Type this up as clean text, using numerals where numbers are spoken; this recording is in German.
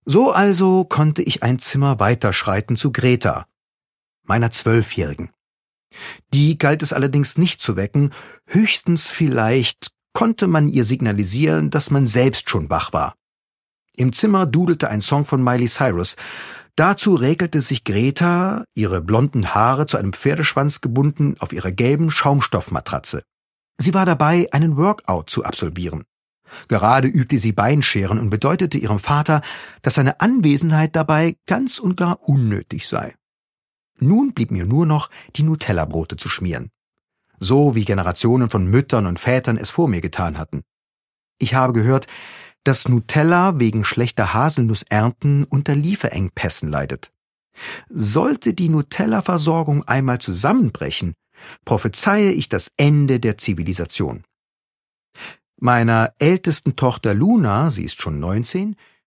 So also konnte ich ein Zimmer weiterschreiten zu Greta, meiner 12-Jährigen. Die galt es allerdings nicht zu wecken, höchstens vielleicht konnte man ihr signalisieren, dass man selbst schon wach war. Im Zimmer dudelte ein Song von Miley Cyrus. Dazu räkelte sich Greta, ihre blonden Haare zu einem Pferdeschwanz gebunden, auf ihrer gelben Schaumstoffmatratze. Sie war dabei, einen Workout zu absolvieren. Gerade übte sie Beinscheren und bedeutete ihrem Vater, dass seine Anwesenheit dabei ganz und gar unnötig sei. Nun blieb mir nur noch, die Nutella-Brote zu schmieren. So wie Generationen von Müttern und Vätern es vor mir getan hatten. Ich habe gehört, dass Nutella wegen schlechter Haselnussernten unter Lieferengpässen leidet. Sollte die Nutella-Versorgung einmal zusammenbrechen, prophezeie ich das Ende der Zivilisation. Meiner ältesten Tochter Luna, sie ist schon 19,